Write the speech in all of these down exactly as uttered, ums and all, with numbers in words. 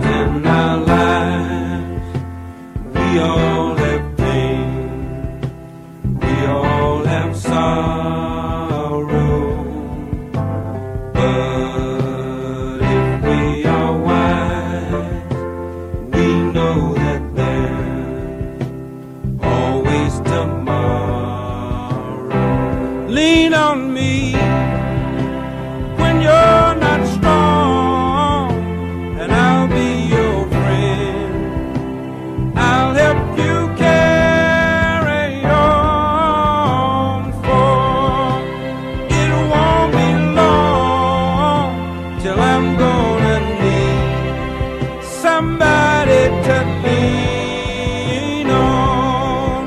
in our lives. We all have pain, we all have sorrow, but if we are wise, we know that there's always tomorrow. Lean on me when you're not strong, and I'll be your friend. I'll help you carry on, for it won't be long till I'm gonna need somebody to lean on.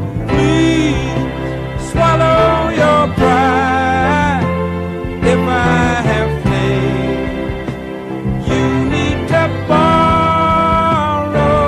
Please swallow your pride if I have faith. You need to borrow,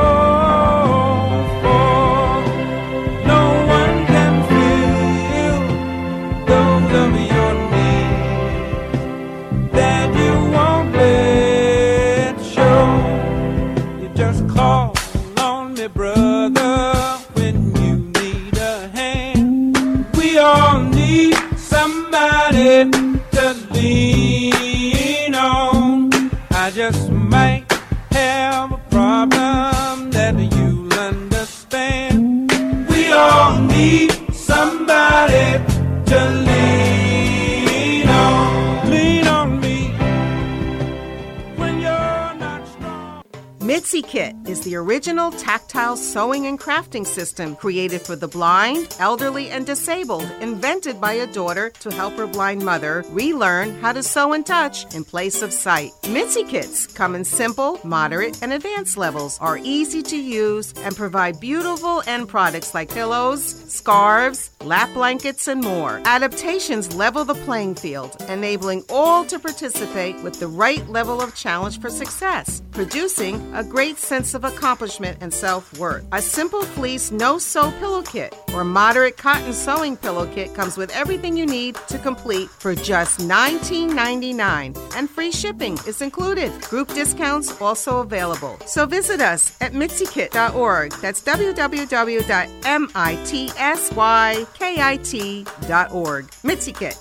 for no one can feel those of your needs that you won't let show. You just call on me, brother, when you need a hand. We all need somebody to lean on. I just might have a problem that you'll understand. We all need somebody to lean on. Lean on me when you're not strong. Mitzi Kit is the original tactile sewing and crafting system created for the blind, elderly, and disabled, invented by a daughter to help her blind mother relearn how to sew and touch in place of sight. Mitzi Kits come in simple, moderate, and advanced levels, are easy to use, and provide beautiful end products like pillows, scarves, lap blankets, and more. Adaptations level the playing field, enabling all to participate with the right level of challenge for success, producing a great sense of accomplishment and self-worth. A simple fleece no-sew pillow kit or moderate cotton sewing pillow kit comes with everything you need to complete for just nineteen ninety-nine dollars, and free shipping is included. Group discounts also available. So visit us at mitzi kit dot org. That's w w w dot mitzy kit dot org. Mitzi Kit.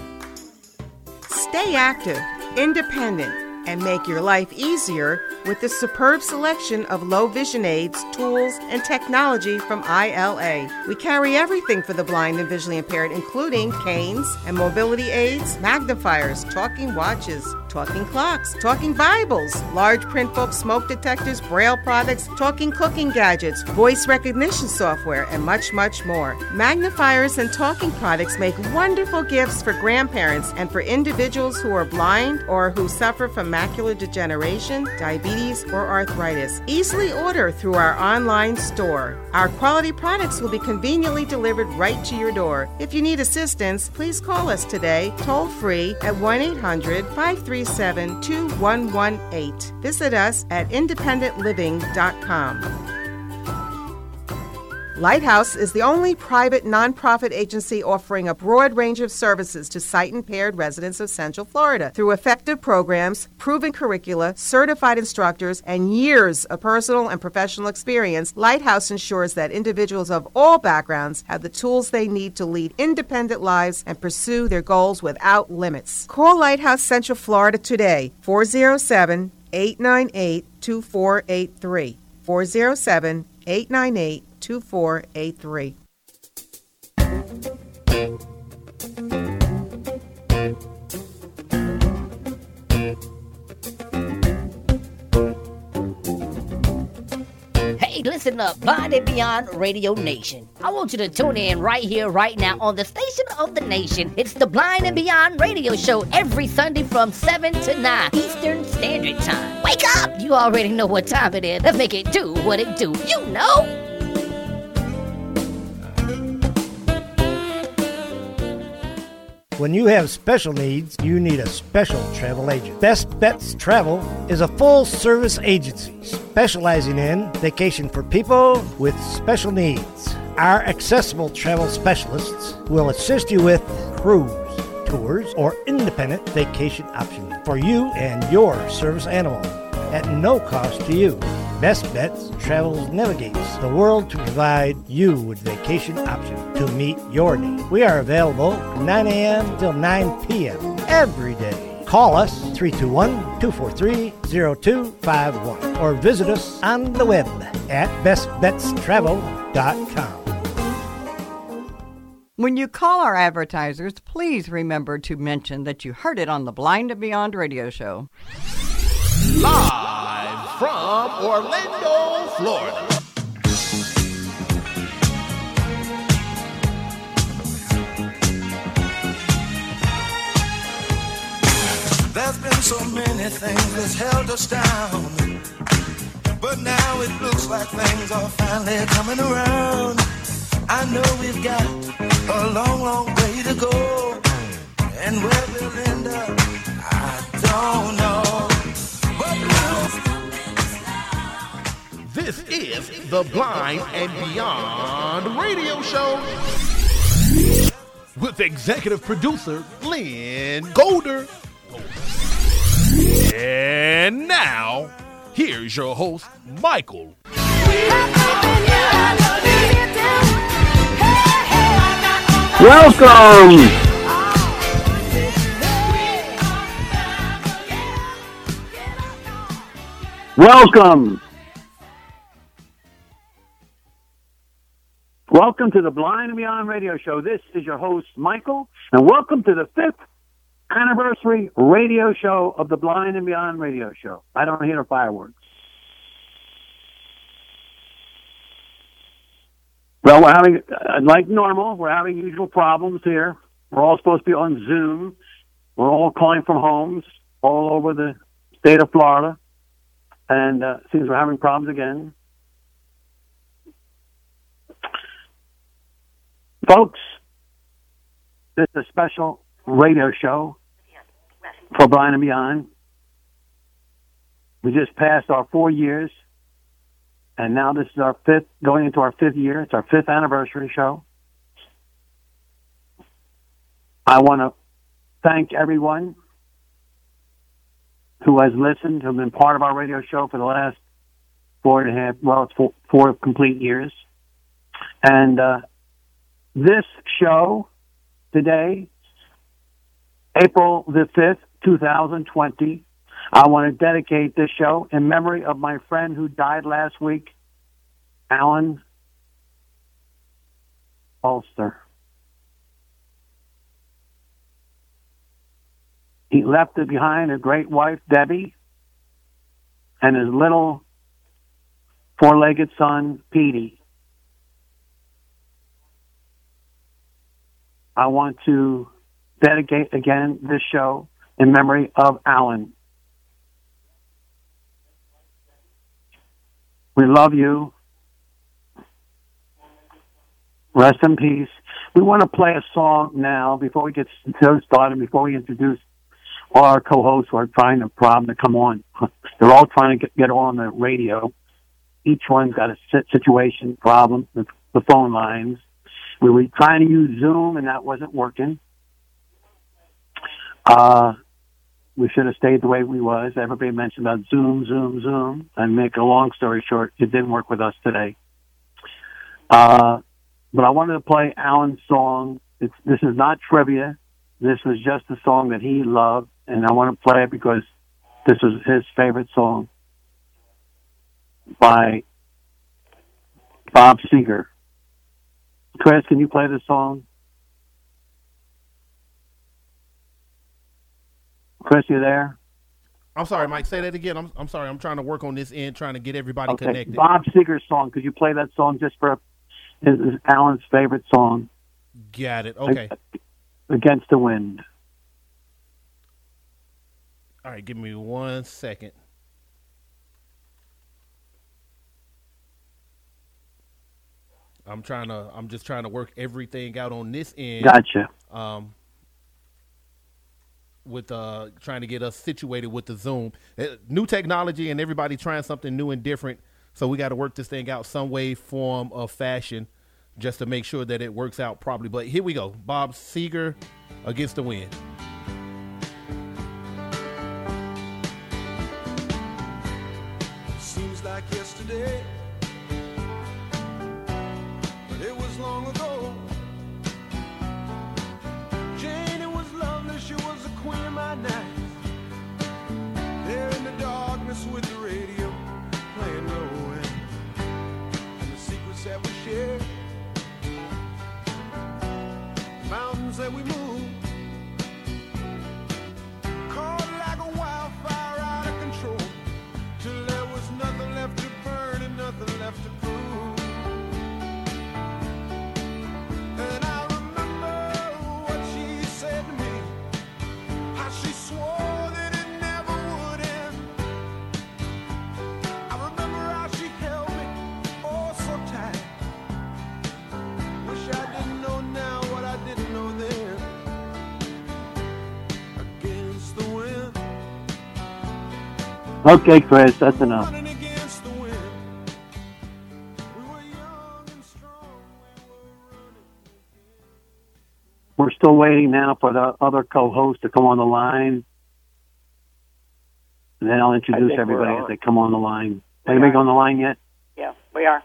Stay active, independent, and make your life easier with the superb selection of low vision aids, tools, and technology from I L A. We carry everything for the blind and visually impaired, including canes and mobility aids, magnifiers, talking watches, talking clocks, talking Bibles, large print books, smoke detectors, braille products, talking cooking gadgets, voice recognition software, and much, much more. Magnifiers and talking products make wonderful gifts for grandparents and for individuals who are blind or who suffer from macular degeneration, diabetes, or arthritis. Easily order through our online store. Our quality products will be conveniently delivered right to your door. If you need assistance, please call us today, toll free at one eight hundred five three seven two one one eight. Visit us at independent living dot com. Lighthouse is the only private nonprofit agency offering a broad range of services to sight-impaired residents of Central Florida. Through effective programs, proven curricula, certified instructors, and years of personal and professional experience, Lighthouse ensures that individuals of all backgrounds have the tools they need to lead independent lives and pursue their goals without limits. Call Lighthouse Central Florida today, four oh seven, eight nine eight, two four eight three, four oh seven, eight nine eight, two four eight three. Hey, listen up, Blind and Beyond Radio Nation. I want you to tune in right here, right now on the station of the nation. It's the Blind and Beyond Radio Show every Sunday from seven to nine Eastern Standard Time. Wake up! You already know what time it is. Let's make it do what it do. You know! When you have special needs, you need a special travel agent. Best Bets Travel is a full-service agency specializing in vacation for people with special needs. Our accessible travel specialists will assist you with cruise, tours, or independent vacation options for you and your service animal. at no cost to you. Best Bets Travels navigates the world to provide you with vacation options to meet your needs. We are available from nine a.m. till nine p.m. every day. Call us three two one, two four three, zero two five one or visit us on the web at best bets travel dot com. When you call our advertisers, please remember to mention that you heard it on the Blind and Beyond radio show. Live from Orlando, Florida. There's been so many things that's held us down, but now it looks like things are finally coming around. I know we've got a long, long way to go, and where we'll end up, I don't know. But This is the Blind and Beyond radio show with executive producer Lynn Golder. And now, here's your host, Michael. Welcome. Welcome. Welcome to the Blind and Beyond radio show. This is your host, Michael, and welcome to the fifth anniversary radio show of the Blind and Beyond radio show. I don't hear the fireworks. Well, we're having, uh, like normal, we're having usual problems here. We're all supposed to be on Zoom. We're all calling from homes all over the state of Florida. And uh, it seems we're having problems again. Folks, this is a special radio show for Blind and Beyond. We just passed our four years, and now this is our fifth, going into our fifth year. It's our fifth anniversary show. I want to thank everyone who has listened, who has been part of our radio show for the last four and a half, well, it's four, four complete years. And uh, this show today, April the fifth, two thousand twenty, I want to dedicate this show in memory of my friend who died last week, Alan Ulster. He left it behind a great wife, Debbie, and his little four-legged son, Petey. I want to dedicate again this show in memory of Alan. We love you. Rest in peace. We want to play a song now before we get started, before we introduce all our co-hosts who are trying to problem to come on. They're all trying to get, get on the radio. Each one's got a situation, problem with the phone lines. We were trying to use Zoom, and that wasn't working. Uh, we should have stayed the way we was. Everybody mentioned about Zoom, Zoom, Zoom. And make a long story short, it didn't work with us today. Uh, but I wanted to play Alan's song. It's, this is not trivia. This was just a song that he loved, and I want to play it because this was his favorite song by Bob Seger. Chris, can you play this song? Chris, you there? I'm sorry, Mike. Say that again. I'm I'm sorry. I'm trying to work on this end, trying to get everybody Okay. connected. Bob Seger's song. Could you play that song just for his, his Alan's favorite song? Got it. Okay. Against the Wind. All right. Give me one second. I'm trying to. I'm just trying to work everything out on this end. Gotcha. Um. With uh, trying to get us situated with the Zoom, uh, new technology, and everybody trying something new and different. So we got to work this thing out some way, form, or fashion, just to make sure that it works out properly. But here we go, Bob Seger, Against the Wind. seems like yesterday, but it was long ago. Janie was lovely, she was the queen of my night. There in the darkness with the radio playing low end, and the secrets that we shared, mountains that we moved, caught like a wildfire out of control, till there was nothing left to burn and nothing left to prove. And I remember what she said to me, how she swore that it never would end. I remember how she held me oh so tight. Wish I didn't know now what I didn't know then. Against the wind. Okay, Chris, that's enough. Running against the wind. We were young and strong. We were running. We're still waiting now for the other co-host to come on the line. And then I'll introduce think everybody we're as on. they come on the line. We Anybody are. on the line yet? Yeah, we are.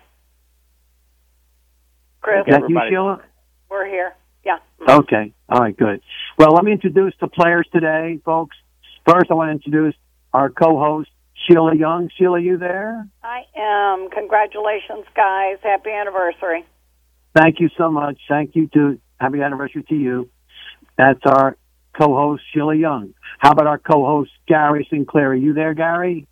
Chris, Is that you, everybody. Sheila? we're here. Yeah. Okay. All right, good. Well, let me introduce the players today, folks. First, I want to introduce our co-host, Sheila Young. Sheila, you there? I am. Congratulations, guys. Happy anniversary. Thank you so much. Thank you to happy anniversary to you. That's our co-host, Sheila Young. How about our co-host, Gary Sinclair? Are you there, Gary?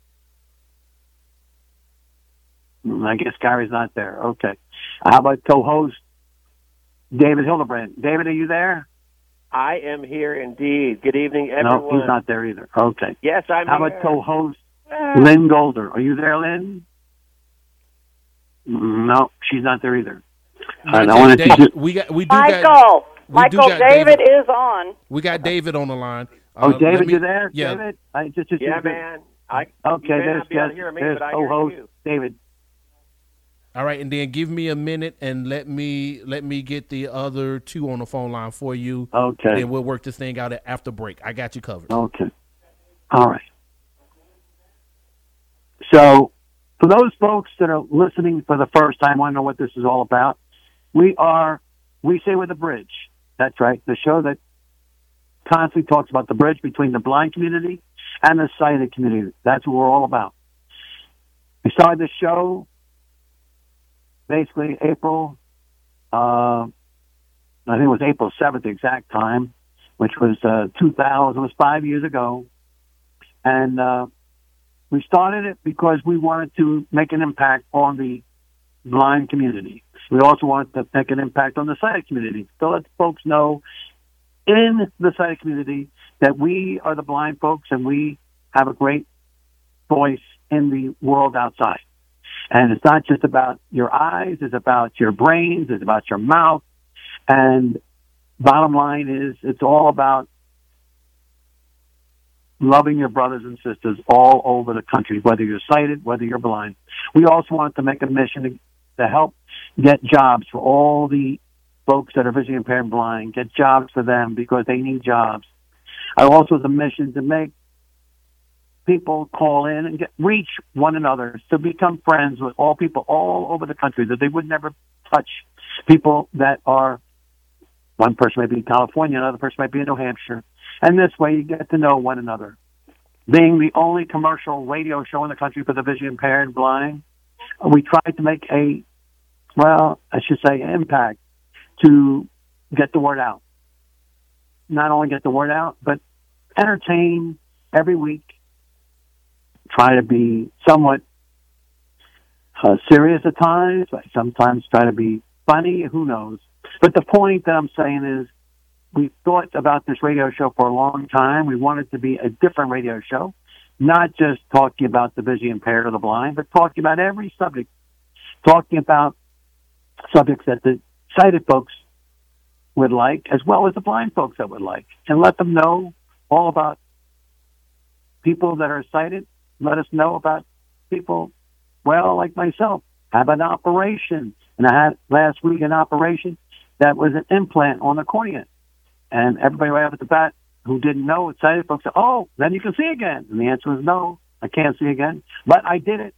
Mm, I guess Gary's not there. Okay. How about co-host, David Hildebrand? David, are you there? I am here indeed. Good evening, everyone. No, he's not there either. Okay. Yes, I'm How here. about co-host, Lynn Golder? Are you there, Lynn? Mm, No, she's not there either. Not And I yet, wanted to David. just- we got we do Michael. got we do Michael, got David, David. is on. we got David on the line. Oh, Uh, David, let me- you there? Yeah. David? I just, just, Yeah, just- man. I, Okay, you may there's, not be able to there's, hear me, there's but I hear co-host you. David. All right, and then give me a minute and let me let me get the other two on the phone line for you. Okay. And then we'll work this thing out after break. I got you covered. Okay. All right. So, for those folks that are listening for the first time, want to know what this is all about, we are, we say we're the bridge. That's right. The show that constantly talks about the bridge between the blind community and the sighted community. That's what we're all about. We started the show basically April, uh, I think it was April seventh, the exact time, which was uh, two thousand, it was five years ago. And uh, we started it because we wanted to make an impact on the blind community. We also wanted to make an impact on the sighted community. So let folks know in the sighted community that we are the blind folks and we have a great voice in the world outside. And it's not just about your eyes, it's about your brains, it's about your mouth. And bottom line is it's all about loving your brothers and sisters all over the country, whether you're sighted, whether you're blind. We also wanted to make a mission to, to help get jobs for all the folks that are visually impaired and blind, get jobs for them because they need jobs. I also the mission to make people call in and get, reach one another to become friends with all people all over the country that they would never touch. People that are, one person might be in California, another person might be in New Hampshire. And this way you get to know one another. Being the only commercial radio show in the country for the visually impaired and blind, we tried to make a, well, I should say impact to get the word out. Not only get the word out, but entertain every week. Try to be somewhat uh, serious at times, but sometimes try to be funny, who knows. But the point that I'm saying is we thought about this radio show for a long time. We wanted to be a different radio show, not just talking about the visually impaired or the blind, but talking about every subject, talking about subjects that the sighted folks would like, as well as the blind folks that would like, and let them know all about people that are sighted. Let us know about people, well, like myself, have an operation. And I had last week an operation that was an implant on the cornea. And everybody right off at the bat who didn't know, sighted folks said, oh, then you can see again. And the answer was no, I can't see again. But I did it.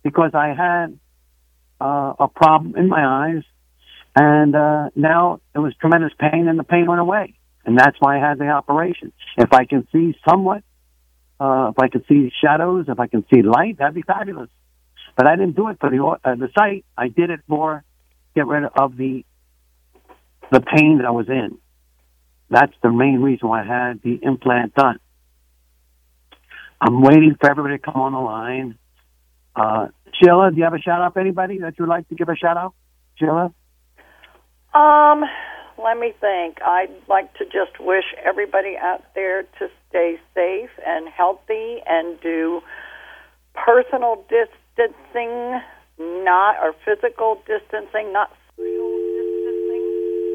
because I had uh, a problem in my eyes, and uh, now it was tremendous pain, and the pain went away, and that's why I had the operation. If I can see somewhat, uh, if I can see shadows, if I can see light, that'd be fabulous. But I didn't do it for the uh, the sight. I did it for get rid of the the pain that I was in. That's the main reason why I had the implant done. I'm waiting for everybody to come on the line. Uh, Sheila, do you have a shout out for anybody that you'd like to give a shout out? Sheila? Um, let me think. I'd like to just wish everybody out there to stay safe and healthy and do personal distancing, not or physical distancing, not social distancing.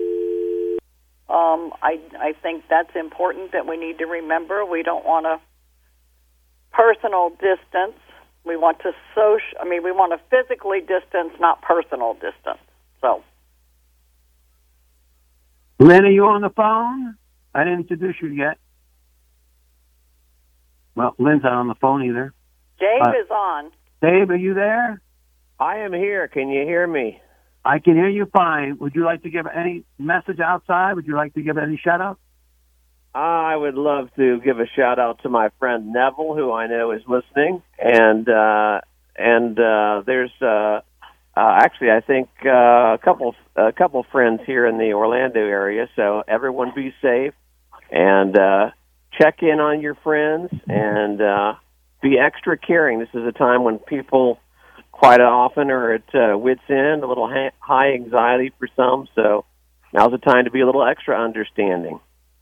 Um, I I think that's important that we need to remember. We don't want to personal distance. We want to social. I mean, we want to physically distance, not personal distance. So, Lynn, are you on the phone? I didn't introduce you yet. Well, Lynn's not on the phone either. Dave uh, is on. Dave, are you there? I am here. Can you hear me? I can hear you fine. Would you like to give any message outside? Would you like to give any shout out? I would love to give a shout out to my friend Neville, who I know is listening, and uh, and uh, there's uh, uh, actually I think uh, a couple a couple friends here in the Orlando area. So everyone be safe and uh, check in on your friends and uh, be extra caring. This is a time when people quite often are at uh, wit's end, a little ha- high anxiety for some. So now's the time to be a little extra understanding.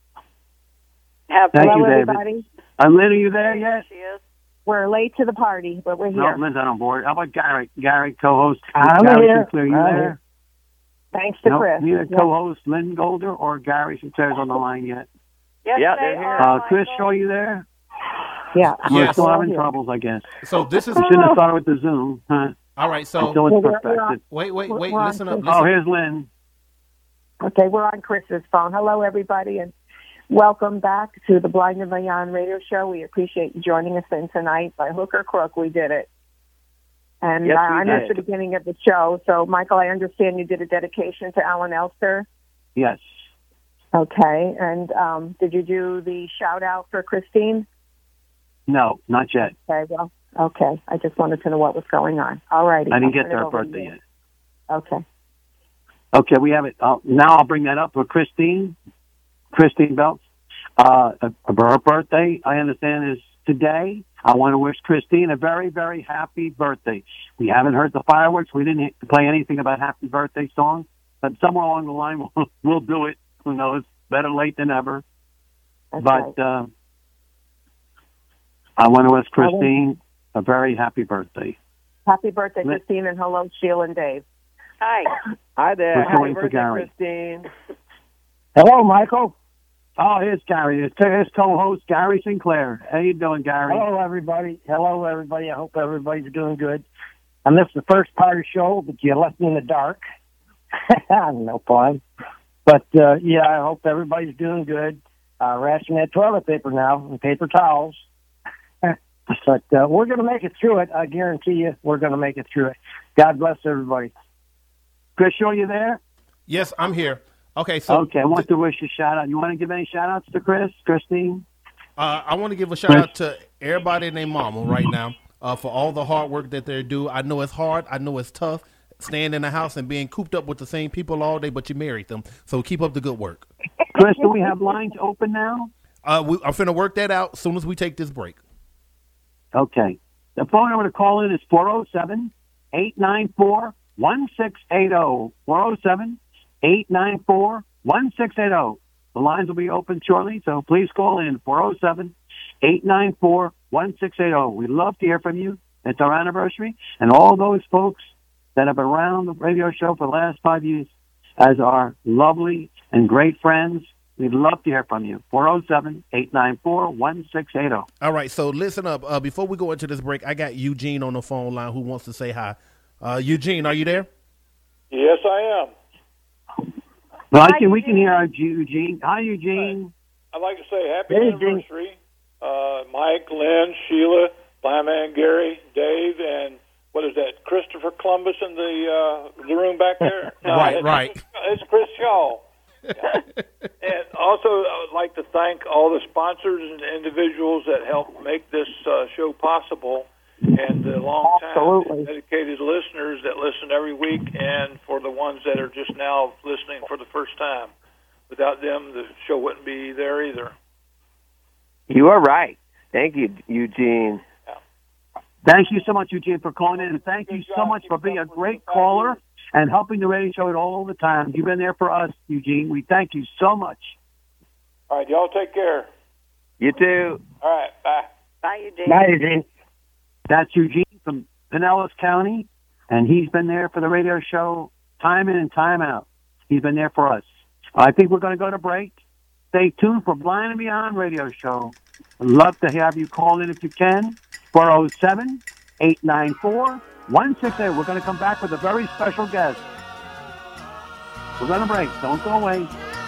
Have Thank Hello, you, David. everybody. Uh, Lynn, are you there yet? She is. We're late to the party, but we're No, here. Lynn's not on board. How about Gary? Gary, co-host. I'm Gary here. Sinclair, you I'm there? here. Thanks to No, Chris. neither Yeah. co-host Lynn Golder or Gary Sinclair's on the line yet. Yes, Yeah, they they're here. are. Uh, Chris, Michael. Shaw, are you there? Yeah. We're Yes. still We're having here. troubles, I guess. So this is We shouldn't have started with the Zoom. Huh? all right. So Until it's Well, we're- we're perfected. wait, wait, We're- wait. we're on Listen up. Chris. Listen. Oh, here's Lynn. Okay, we're on Chris's phone. Hello, everybody, and welcome back to the Blind and Beyond radio show. We appreciate you joining us in tonight. By hook or crook, we did it. And Yes, uh, we I missed did. the beginning of the show. So, Michael, I understand you did a dedication to Alan Elster. Yes. Okay, and um, did you do the shout-out for Christine? No, not yet. Okay, well, okay. I just wanted to know what was going on. All righty. I didn't I'll get turn to it her over to birthday you. yet. Okay. Okay, we have it. Uh, now I'll bring that up for Christine. Christine Belts. Uh, her birthday, I understand, is today. I want to wish Christine a very, very happy birthday. We haven't heard the fireworks. We didn't play anything about happy birthday songs, but somewhere along the line we'll, we'll do it. Who knows? Better late than ever. That's but right. uh, I want to wish Christine a very happy birthday. Happy birthday, Let- Christine, and hello, Sheila and Dave. Hi. Hi there. We're Happy going for birthday, Gary. Christine. Hello, Michael. Oh, here's Gary. It's his co-host, Gary Sinclair. How you doing, Gary? Hello, everybody. Hello, everybody. I hope everybody's doing good. I missed the first part of the show, but you left me in the dark. No fun. But, uh, yeah, I hope everybody's doing good. Uh, rationing that toilet paper now and paper towels. But uh, we're going to make it through it. I guarantee you we're going to make it through it. God bless everybody. Chris, are you there? Yes, I'm here. Okay, so Okay, I want to wish a shout out. You want to give any shout outs to Chris, Christine? Uh, I want to give a shout out to everybody and their mama right now uh, for all the hard work that they do. I know it's hard. I know it's tough staying in the house and being cooped up with the same people all day, but you married them. So keep up the good work. Chris, do we have lines open now? Uh, we, I'm finna work that out as soon as we take this break. Okay. The phone number to call in is four oh seven, eight nine four, one six eight oh. four oh seven, eight nine four, one six eight oh. The lines will be open shortly, so please call in four oh seven, eight nine four, one six eight oh. We'd love to hear from you. It's our anniversary. And all those folks that have been around the radio show for the last five years as our lovely and great friends, we'd love to hear from you. four oh seven, eight nine four, one six eight oh. All right, so listen up. Uh, before we go into this break, I got Eugene on the phone line who wants to say hi. Uh, Eugene, are you there? Yes, I am. Well, I can, we can hear our Eugene. Hi, Eugene. I'd like to say happy Hey, anniversary, uh, Mike, Lynn, Sheila, Blind Man Gary, Dave, and what is that, Columbus in the uh, the room back there? No, Right, it's, right. It's Chris Shaw. And also, I would like to thank all the sponsors and individuals that help make this uh, show possible, and the long-time Absolutely. dedicated listeners that listen every week, and for the ones that are just now listening for the first time. Without them, the show wouldn't be there either. You are right. Thank you, Eugene. Thank you so much, Eugene, for calling in, and thank you so much for being a great caller and helping the radio show all the time. You've been there for us, Eugene. We thank you so much. All right, y'all take care. You too. All right, bye. Bye, Eugene. Bye, Eugene. That's Eugene from Pinellas County, and he's been there for the radio show time in and time out. He's been there for us. I think we're going to go to break. Stay tuned for Blind and Beyond Radio Show. I'd love to have you call in if you can. four oh seven, eight nine four, one six eight. We're going to come back with a very special guest. We're going to break. Don't go away.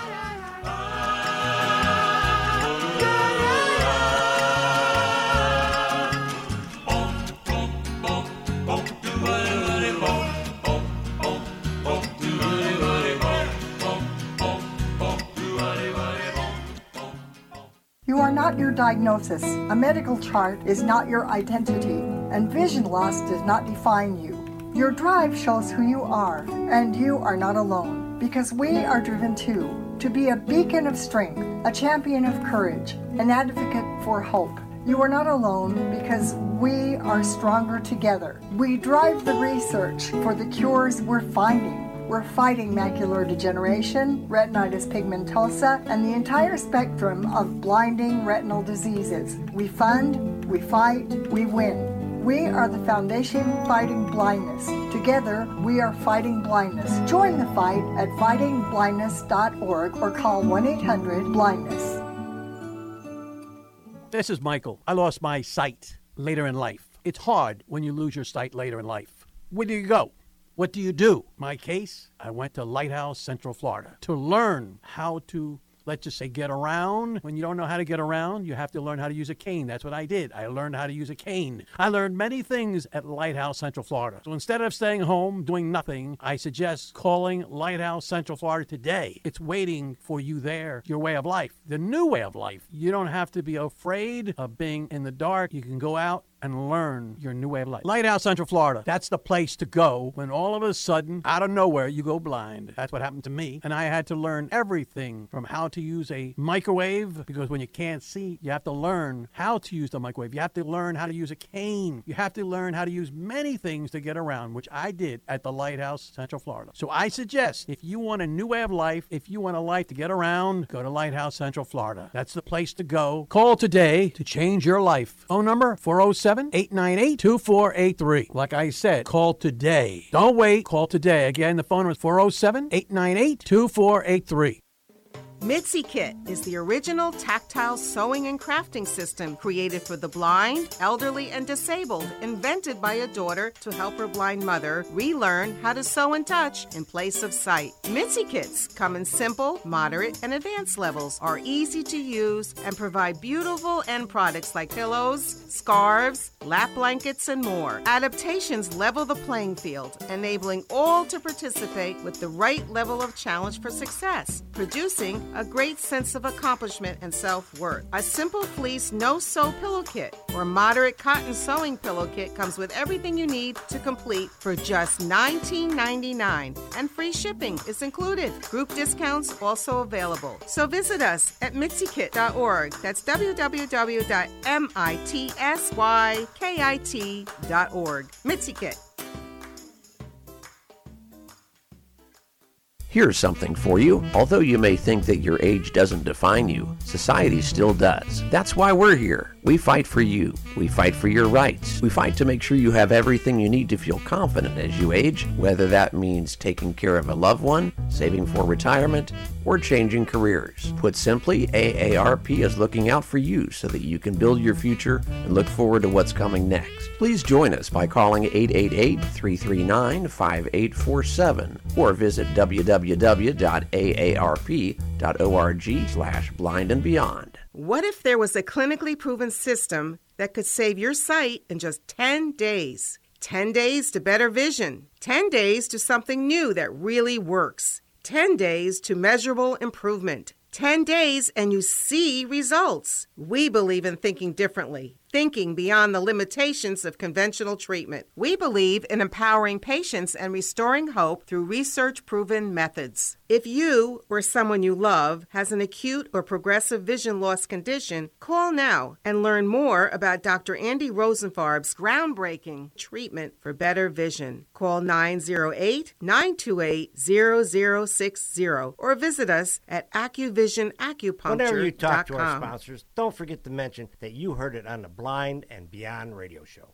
You are not your diagnosis. A medical chart is not your identity, and vision loss does not define you. Your drive shows who you are, and you are not alone, because we are driven too, to be a beacon of strength, a champion of courage, an advocate for hope. You are not alone because we are stronger together. We drive the research for the cures we're finding. We're fighting macular degeneration, retinitis pigmentosa, and the entire spectrum of blinding retinal diseases. We fund, we fight, we win. We are the Foundation Fighting Blindness. Together, we are fighting blindness. Join the fight at fighting blindness dot org or call one eight hundred blindness. This is Michael. I lost my sight later in life. It's hard when you lose your sight later in life. Where do you go? What do you do? My case, I went to Lighthouse, Central Florida to learn how to, let's just say, get around. When you don't know how to get around, you have to learn how to use a cane. That's what I did. I learned how to use a cane. I learned many things at Lighthouse, Central Florida. So instead of staying home doing nothing, I suggest calling Lighthouse, Central Florida today. It's waiting for you there, your way of life, the new way of life. You don't have to be afraid of being in the dark. You can go out and learn your new way of life. Lighthouse, Central Florida. That's the place to go when all of a sudden, out of nowhere, you go blind. That's what happened to me. And I had to learn everything from how to use a microwave, because when you can't see, you have to learn how to use the microwave. You have to learn how to use a cane. You have to learn how to use many things to get around, which I did at the Lighthouse, Central Florida. So I suggest, if you want a new way of life, if you want a life to get around, go to Lighthouse, Central Florida. That's the place to go. Call today to change your life. Phone number, four oh seven, eight nine eight, two four eight three. Like I said, call today. Don't wait. Call today. Again, the phone number is four oh seven, eight nine eight, two four eight three. Mitzi Kit is the original tactile sewing and crafting system created for the blind, elderly, and disabled, invented by a daughter to help her blind mother relearn how to sew and touch in place of sight. Mitzi Kits come in simple, moderate, and advanced levels, are easy to use, and provide beautiful end products like pillows, scarves, lap blankets, and more. Adaptations level the playing field, enabling all to participate with the right level of challenge for success, producing a great sense of accomplishment and self-worth. A simple fleece no-sew pillow kit or moderate cotton sewing pillow kit comes with everything you need to complete for just nineteen ninety-nine dollars, and free shipping is included. Group discounts also available. So visit us at mitzi kit dot org. That's w w w dot mitzy kit dot org. Mitzi Kit. Here's something for you. Although you may think that your age doesn't define you, society still does. That's why we're here. We fight for you. We fight for your rights. We fight to make sure you have everything you need to feel confident as you age, whether that means taking care of a loved one, saving for retirement, or changing careers. Put simply, A A R P is looking out for you so that you can build your future and look forward to what's coming next. Please join us by calling eight eight eight, three three nine, five eight four seven or visit w w w dot a a r p dot org slash blind and beyond. What if there was a clinically proven system that could save your sight in just ten days? ten days to better vision. ten days to something new that really works. ten days to measurable improvement. ten days and you see results. We believe in thinking differently, thinking beyond the limitations of conventional treatment. We believe in empowering patients and restoring hope through research-proven methods. If you or someone you love has an acute or progressive vision loss condition, call now and learn more about Doctor Andy Rosenfarb's groundbreaking treatment for better vision. Call nine zero eight, nine two eight, zero zero six zero or visit us at acuvision acupuncture dot com. Whenever you talk to our sponsors, don't forget to mention that you heard it on the Blind and Beyond radio show.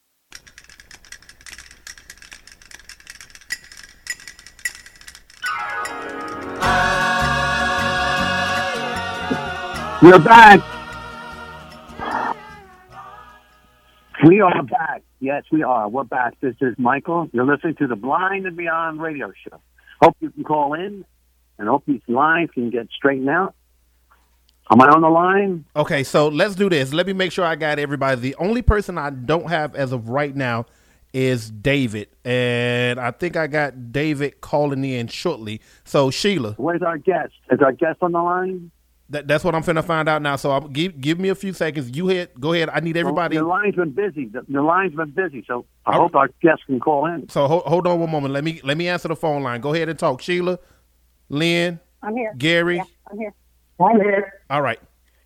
We're back. We are back. Yes, we are. We're back. This is Michael. You're listening to the Blind and Beyond radio show. Hope you can call in and hope these lines can get straightened out. Am I on the line? Okay, so let's do this. Let me make sure I got everybody. The only person I don't have as of right now is David, and I think I got David calling in shortly. So Sheila, where's our guest? Is our guest on the line? That, that's what I'm finna find out now. So I'll give give me a few seconds. You hit. Go ahead. I need everybody. Well, the line's been busy. The, the line's been busy. So I All hope right. our guest can call in. So hold, hold on one moment. Let me let me answer the phone line. Go ahead and talk. Sheila, Lynn, I'm here. Gary, yeah, I'm here. I'm here. All right.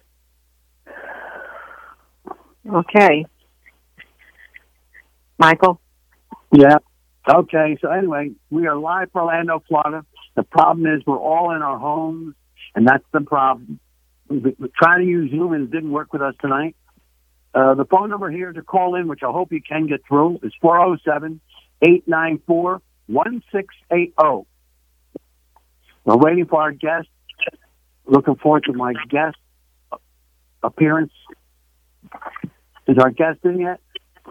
Okay. Michael? Yeah. Okay. So anyway, we are live from Orlando, Florida. The problem is we're all in our homes, and that's the problem. We're trying to use Zoom, and it didn't work with us tonight. Uh, the phone number here to call in, which I hope you can get through, is four oh seven, eight nine four, one six eight oh. We're waiting for our guest. Looking forward to my guest appearance. Is our guest in yet?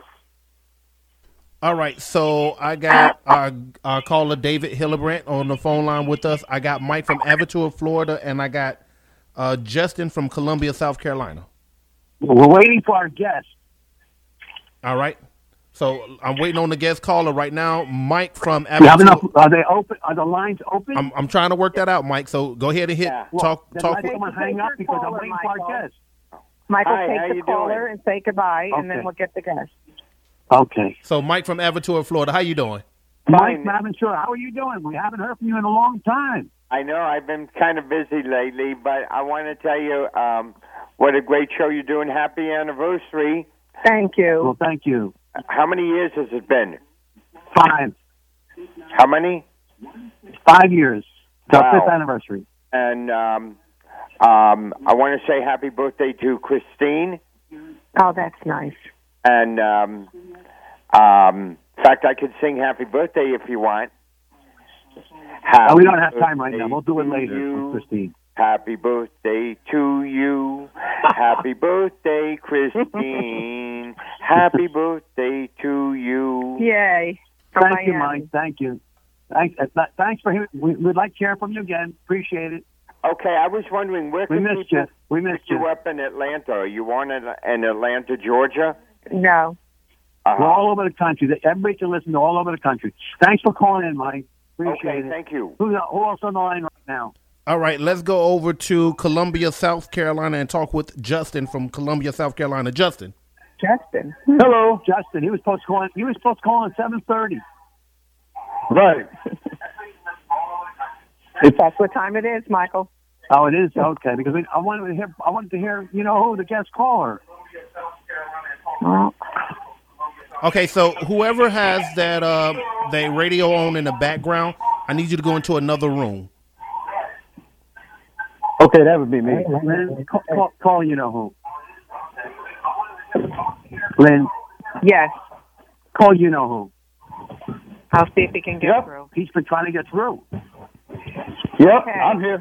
All right, so I got our, our caller David Hillebrand on the phone line with us. I got Mike from Avatura, Florida, and I got uh, Justin from Columbia, South Carolina. We're waiting for our guest. All right. So I'm waiting on the guest caller right now. Mike from Avatura. Enough, are they open? Are the lines open? I'm, I'm trying to work that out, Mike. So go ahead and hit yeah. talk. Well, talk. I'm going to hang up because I'm waiting Michael. for our guest. Michael, Hi, take the caller doing? and say goodbye, okay. and then we'll get the guest. Okay. So Mike from Avatura, Florida. How you doing? Mike from Avatura, how are you doing? We haven't heard from you in a long time. I know. I've been kind of busy lately, but I want to tell you um, what a great show you're doing. Happy anniversary. Thank you. Well, thank you. How many years has it been? Five. How many? Five years. It's wow. our fifth anniversary. And um, um, I want to say happy birthday to Christine. Oh, that's nice. And um, um, in fact, I could sing happy birthday if you want. Oh, we don't have time right now. We'll do it later, you. Christine. Happy birthday to you. Happy birthday, Christine. Happy birthday to you. Yay. Thank Miami. you, Mike. Thank you. Thanks, uh, thanks for hearing. We, we'd like to hear from you again. Appreciate it. Okay, I was wondering where we can missed people you. We missed you. you up in Atlanta? Are you on in, in Atlanta, Georgia? No. Uh-huh. We're all over the country. Everybody can listen to all over the country. Thanks for calling in, Mike. Appreciate okay, it. thank you. Who's who else on the line right now? All right, let's go over to Columbia, South Carolina, and talk with Justin from Columbia, South Carolina. Justin. Justin. Hello, Justin. He was supposed to call. In, he was supposed to call at seven thirty. Right. That's what time it is, Michael. Oh, it is okay because we, I wanted to hear. I wanted to hear. You know who the guest caller. Well. Okay, so whoever has that uh, that radio on in the background, I need you to go into another room. Okay, that would be me. Lynn, call, call, call you know who. Lynn. Yes. Call you know who. I'll see if he can get yep. through. He's been trying to get through. Yep, okay. I'm here.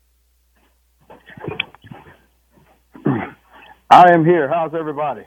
I am here. How's everybody?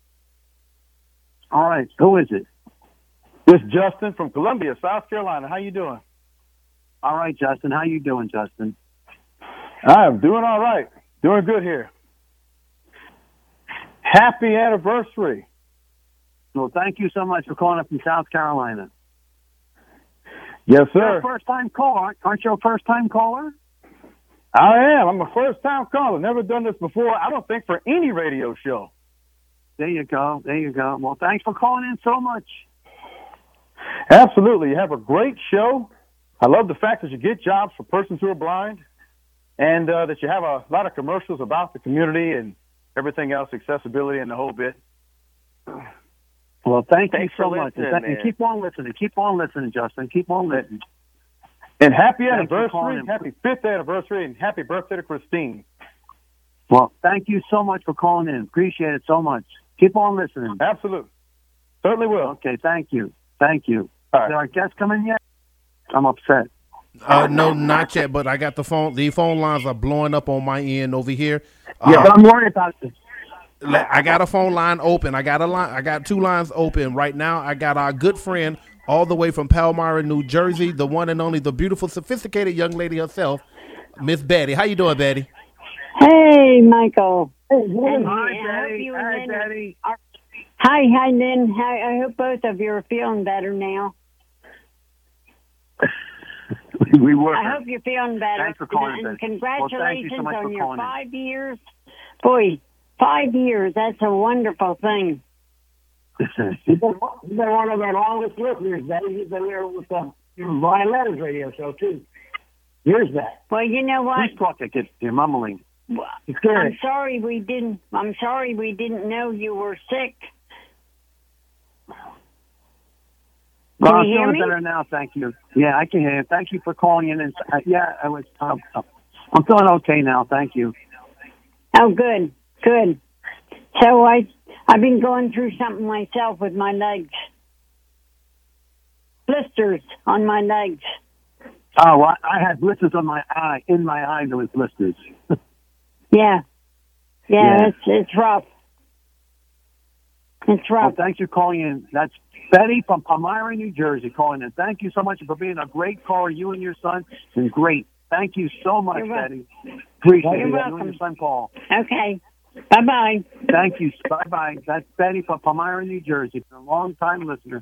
All right. Who is it? It's Justin from Columbia, South Carolina. How you doing? All right, Justin. How you doing, Justin? I am doing all right. Doing good here. Happy anniversary. Well, thank you so much for calling up from South Carolina. Yes, You're sir. a first-time caller. Aren't you a first-time caller? I am. I'm a first-time caller. Never done this before. I don't think for any radio show. There you go. There you go. Well, thanks for calling in so much. Absolutely. You have a great show. I love the fact that you get jobs for persons who are blind, and uh, that you have a lot of commercials about the community and everything else, accessibility and the whole bit. Well, thank Thanks you so for much. listening, And man. keep on listening. Keep on listening, Justin. Keep on listening. And happy Thanks for calling anniversary, in. happy fifth anniversary, and happy birthday to Christine. Well, thank you so much for calling in. Appreciate it so much. Keep on listening. Absolutely. Certainly will. Okay, thank you. Thank you. All right. Is our guest coming yet? I'm upset. Uh, no, not yet. But I got the phone. The phone lines are blowing up on my end over here. Yeah, Uh, but I'm worried about this. I got a phone line open. I got a line. I got two lines open right now. I got our good friend all the way from Palmyra, New Jersey, the one and only, the beautiful, sophisticated young lady herself, Miss Betty. How you doing, Betty? Hey, Michael. Hi, And I hope Betty. you Hi, and Lynn Betty. are- Hi, hi, Lynn. Hi, I hope both of you are feeling better now. We were. I hope you're feeling better. Thanks for calling, And, and Betty. congratulations Well, thank you so much on for your calling in. five years. Boy, five years. That's a wonderful thing. You've been, you've been one of our longest listeners, Betty. You've been there with the Blind Letters radio show, too. Years back. Well, you know what? Who's talking? You're mumbling. It's good. I'm sorry we didn't. I'm sorry we didn't know you were sick. Well, Can I'm you hear feeling me? better now, thank you. Yeah, I can hear you. Thank you for calling in. And uh, yeah, I was. Um, I'm feeling okay now. Thank you. Oh, good, good. So I, I've been going through something myself with my legs. Blisters on my legs. Oh, I, I had blisters on my eye. In my eye, there was blisters. Yeah, yeah, Yeah. it's it's rough. It's Well, rough. thanks for calling in. That's Betty from Palmyra, New Jersey, calling in. Thank you so much for being a great caller. You and your son been great. Thank you so much, You're welcome. Betty. Appreciate You're it. You welcome. and your son call. Okay, bye bye. Thank you. Bye bye. That's Betty from Palmyra, New Jersey. A long time listener.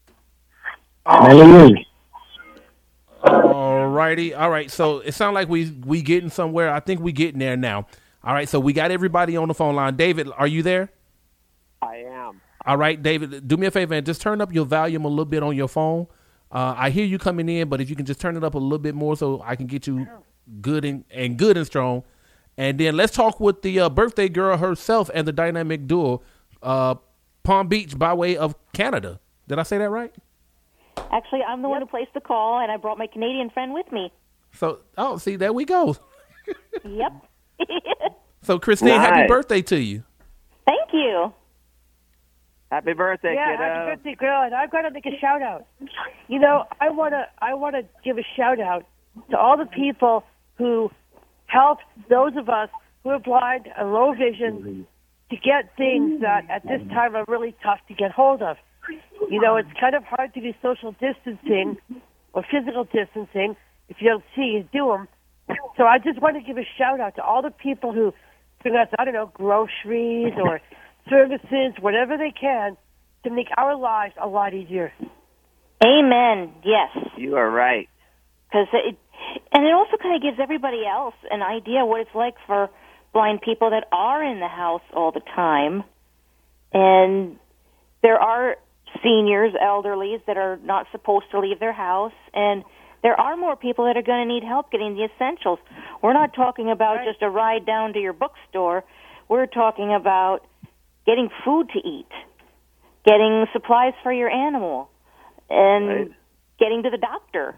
All righty. All right. So it sounds like we we getting somewhere. I think we getting there now. All right. So we got everybody on the phone line. David, are you there? I am. All right, David, do me a favor and just turn up your volume a little bit on your phone. Uh, I hear you coming in, but if you can just turn it up a little bit more so I can get you good and, and good and strong. And then let's talk with the uh, birthday girl herself and the dynamic duo, uh, Palm Beach by way of Canada. Did I say that right? Actually, I'm the one who placed the call, and I brought my Canadian friend with me. So, oh, see, there we go. Yep. So, Christine, Nice. happy birthday to you. Thank you. Happy birthday, Yeah, kiddo. happy birthday, girl! And I've got to make a shout out. You know, I wanna, I wanna give a shout out to all the people who helped those of us who are blind and low vision to get things that at this time are really tough to get hold of. You know, it's kind of hard to do social distancing or physical distancing if you don't see you do them. So I just want to give a shout out to all the people who bring us, I don't know, groceries or services, whatever they can, to make our lives a lot easier. Amen. Yes. You are right. Because it, and it also kind of gives everybody else an idea what it's like for blind people that are in the house all the time. And there are seniors, elderlies that are not supposed to leave their house, and there are more people that are going to need help getting the essentials. We're not talking about right. just a ride down to your bookstore. We're talking about getting food to eat, getting supplies for your animal, and right. getting to the doctor.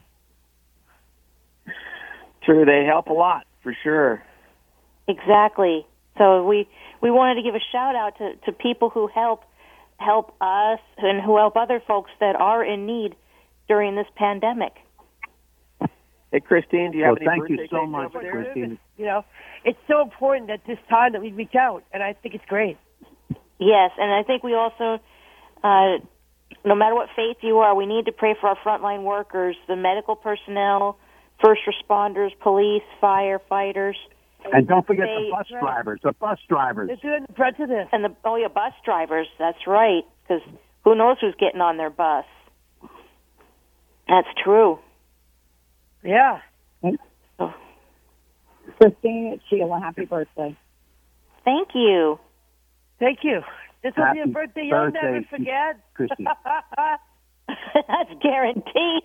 True, they help a lot, for sure. Exactly. So we we wanted to give a shout out to, to people who help help us and who help other folks that are in need during this pandemic. Hey, Christine, do you have well, any thank you birthday so cakes much, over there? Christine. You know, it's so important at this time that we reach out, and I think it's great. Yes, and I think we also, uh, no matter what faith you are, we need to pray for our frontline workers, the medical personnel, first responders, police, firefighters. And don't forget they, the bus right. drivers, the bus drivers. They're doing the brunt of this. And the, oh, yeah, bus drivers, that's right. because who knows who's getting on their bus. That's true. Yeah. Oh. Christine, it's Sheila. Happy birthday. Thank you. Thank you. This will be a Happy birthday you'll birthday, never forget. Christy. That's guaranteed.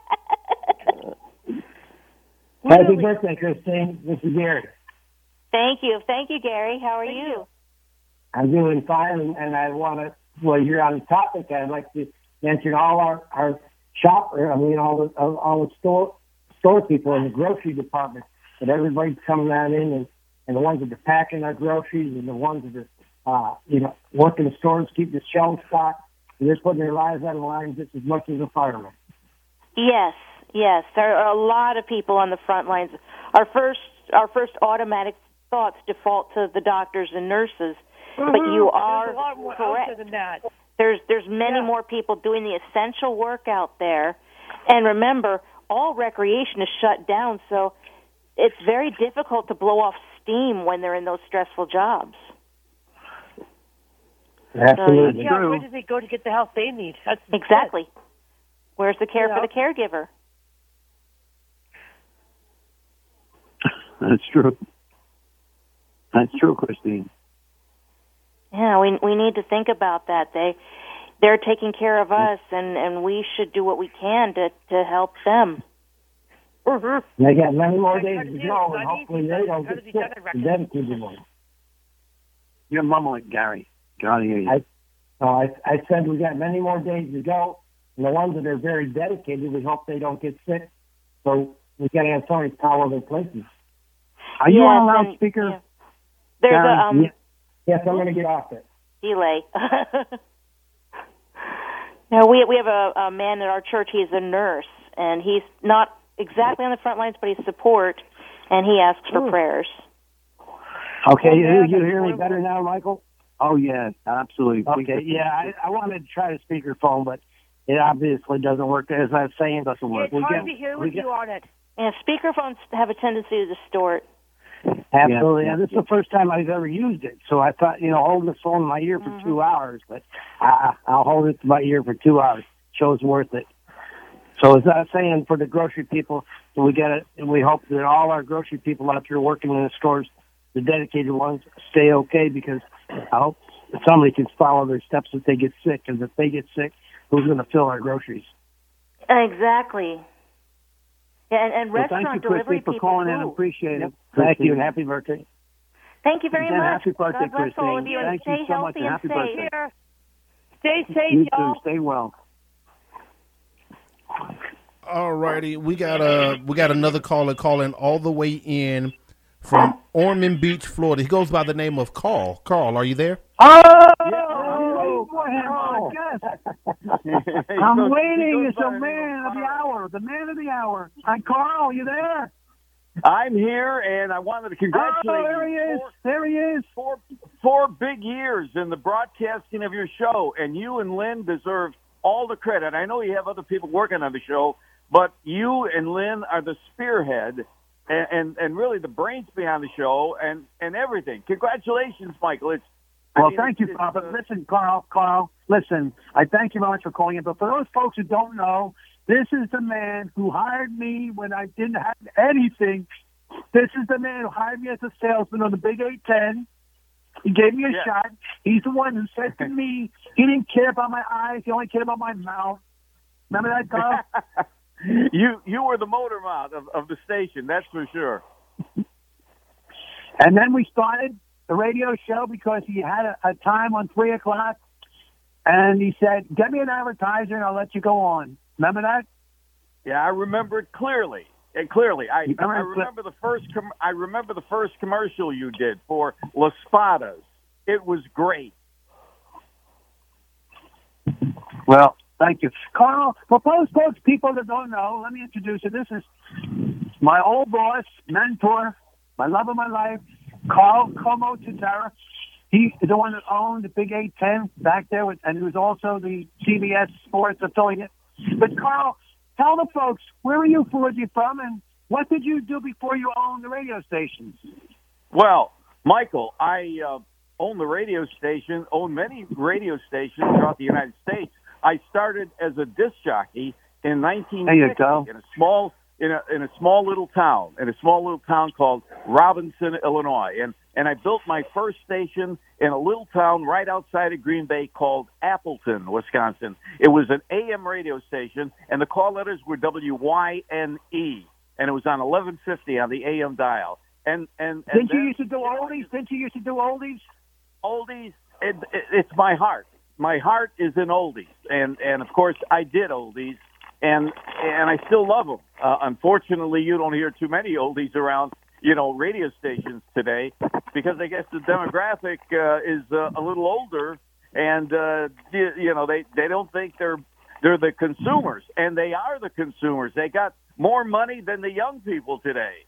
Happy birthday, Christine. This is Gary. Thank you. Thank you, Gary. How are you? you? I'm doing fine, and, and I want to, well, you're on the topic. I'd like to mention all our, our shop, I mean, all the, all the store, store people in the grocery department, that everybody's coming on in, and, and the ones that are packing our groceries, and the ones that are, uh, you know, working the stores, keep the shelves stocked, and they're putting their lives on the line just as much as the firemen. Yes, yes. There are a lot of people on the front lines. Our first, our first automatic thoughts default to the doctors and nurses, mm-hmm. but you are There's a lot more correct. out there than that. There's there's many Yeah. more people doing the essential work out there, and remember, all recreation is shut down, so it's very difficult to blow off steam when they're in those stressful jobs. Absolutely. Yeah, where do they go to get the help they need? That's Exactly. Where's the care Yeah. for the caregiver? That's true. That's true, Christine. Yeah, we we need to think about that. They they're taking care of us, and, and we should do what we can to, to help them. Mm-hmm. They got many more days to do. go, It's and not hopefully easy. they don't How get does he sick. do it, The dedicated ones. You're mumbling, Gary. Can't hear you. I, uh, I, I said we got many more days to go, and the ones that are very dedicated, we hope they don't get sick. So we got to have somebody follow their places. Are you Yes, on and- loudspeaker? yeah. There's Gary? a um, Yes, yes I'm going to get off it. delay. No, we we have a, a man in our church. He's a nurse, and he's not exactly on the front lines, but he's support, and he asks for Ooh. prayers. Okay, you, you hear me better now, Michael? Oh, yeah, absolutely. Okay, yeah, I, I wanted to try the speakerphone, but it obviously doesn't work. As I was saying, it doesn't work. It's hard to hear with you on it. Yeah, speakerphones have a tendency to distort. Absolutely. Yeah. And this is the first time I've ever used it. So I thought, you know, holding the phone in my ear for mm-hmm. two hours, but I, I'll hold it to my ear for two hours. Show's worth it. So as I was saying, for the grocery people, we get it, and we hope that all our grocery people out there working in the stores, the dedicated ones, stay okay, because I hope somebody can follow their steps if they get sick, because if they get sick, who's going to fill our groceries? Exactly. Yeah, and, and well, restaurant thank you, delivery Christy, for people calling too. in. Appreciate it. Thank you, and happy birthday. Thank you very Again, much. happy birthday, God bless Christine. all of you, and Thank stay you so much, healthy and happy safe. birthday. Stay safe, You y'all. too. Stay well. All righty, we got a we got another caller calling all the way in from Ormond Beach, Florida. He goes by the name of Carl. Carl, are you there? Oh, Oh, go ahead, oh. yes. I'm waiting. It's the man of the hour. The man of the hour. Hi, Carl. You there? I'm here, and I wanted to congratulate Oh, there he you. is. Four, There he is. four, four big years in the broadcasting of your show, and you and Lynn deserve all the credit. I know you have other people working on the show, but you and Lynn are the spearhead and, and, and really the brains behind the show and, and everything. Congratulations, Michael. It's Well, I mean, thank you, it's, Papa. uh, Listen, Carl, Carl, listen, I thank you very much for calling in. But for those folks who don't know, this is the man who hired me when I didn't have anything. This is the man who hired me as a salesman on the Big eight ten. He gave me a Yeah. shot. He's the one who said to me, he didn't care about my eyes. He only cared about my mouth. Remember that, Carl? you you were the motor mouth of, of the station, that's for sure. And then we started the radio show because he had a, a time on three o'clock, and he said, "Get me an advertiser, and I'll let you go on." Remember that? Yeah, I remember it clearly. And clearly, I You remember I it remember the first com- I remember the first commercial you did for Las Spadas. It was great. Well, thank you, Carl. For those folks, people that don't know, let me introduce you. This is my old boss, mentor, my love of my life, Carl Como Tizera. He is the one that owned the Big eight ten back there, with, and he was also the C B S Sports affiliate. But Carl, tell the folks, where are you originally from, and what did you do before you owned the radio stations? Well, Michael, I uh, own the radio station, own many radio stations throughout the United States. I started as a disc jockey in nineteen sixty There you go. in a small in a in a small little town, in a small little town called Robinson, Illinois, and and I built my first station in a little town right outside of Green Bay called Appleton, Wisconsin. It was an A M radio station, and the call letters were W Y N E, and it was on eleven fifty on the A M dial. And and, and Didn't you then- used to do oldies? Didn't you used to do oldies? oldies? It, it, it's my heart. My heart is in oldies, and and of course I did oldies, and and I still love them. Uh, unfortunately, you don't hear too many oldies around, you know, radio stations today, because I guess the demographic uh, is uh, a little older, and uh, you, you know they they don't think they're they're the consumers, and they are the consumers. They got more money than the young people today.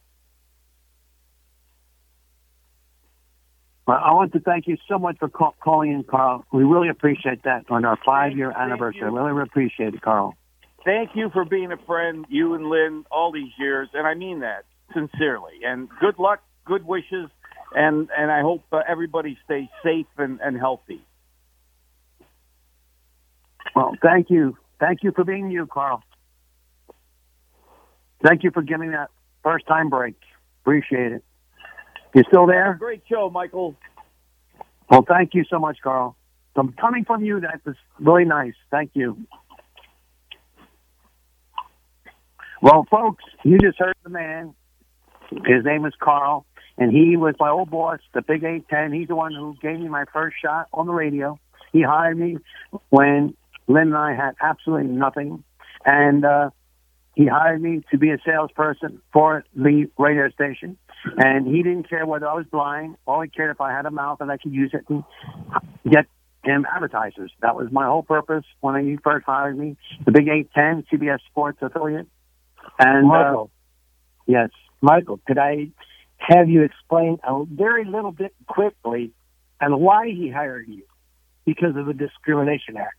Well, I want to thank you so much for call, calling in, Carl. We really appreciate that on our five-year anniversary. I really appreciate it, Carl. Thank you for being a friend, you and Lynn, all these years, and I mean that sincerely. And good luck, good wishes, and, and I hope uh, everybody stays safe and, and healthy. Well, thank you. Thank you for being you, Carl. Thank you for giving that first-time break. Appreciate it. You still there? Great show, Michael. Well, thank you so much, Carl. So coming from you, that was really nice. Thank you. Well, folks, you just heard the man. His name is Carl, and he was my old boss, the Big eight ten. He's the one who gave me my first shot on the radio. He hired me when Lynn and I had absolutely nothing, and uh, he hired me to be a salesperson for the radio station. And he didn't care whether I was blind. All he cared if I had a mouth and I could use it and get him advertisers. That was my whole purpose when he first hired me. The Big eight ten, C B S Sports affiliate. And Michael. Uh, yes, Michael, could I have you explain a very little bit quickly on why he hired you? Because of the Discrimination Act.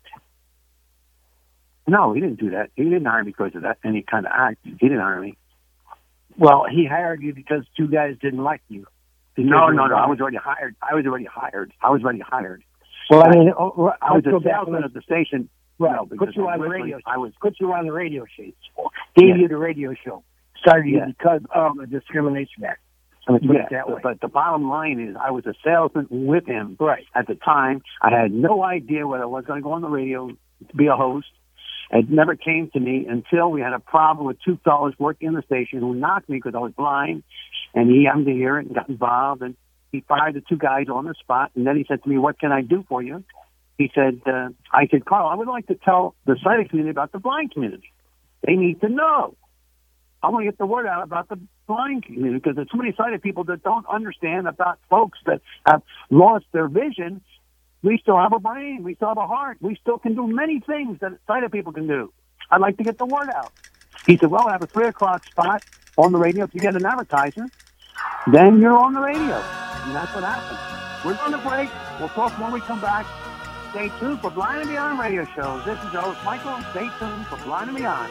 No, he didn't do that. He didn't hire me because of that any kind of act. He didn't hire me. Well, he hired you because two guys didn't like you. No, no, no. I was already hired. I was already hired. I was already hired. Well, I mean, oh, I was let's a go back salesman to- at the station. Right. No, because put you on the originally radio. I was. Put you on the radio sheets. Gave Yeah. you the radio show. Started you Yeah. because of the Discrimination Act. Let me put Yeah, it that way. but the bottom line is I was a salesman with him. Right. At the time, I had no idea whether I was going to go on the radio to be a host. It never came to me until we had a problem with two fellows working in the station who knocked me because I was blind, and he happened to hear it and got involved, and he fired the two guys on the spot, and then he said to me, "What can I do for you?" He said, uh, I said, "Carl, I would like to tell the sighted community about the blind community. They need to know. I want to get the word out about the blind community because there's too many sighted people that don't understand about folks that have lost their vision. We still have a brain. We still have a heart. We still can do many things that sighted people can do. I'd like to get the word out." He said, "Well, I have a three o'clock spot on the radio. If you get an advertiser, then you're on the radio." And that's what happened. We're on the break. We'll talk when we come back. Stay tuned for Blind and Beyond radio shows. This is your host, Michael. Stay tuned for Blind and Beyond.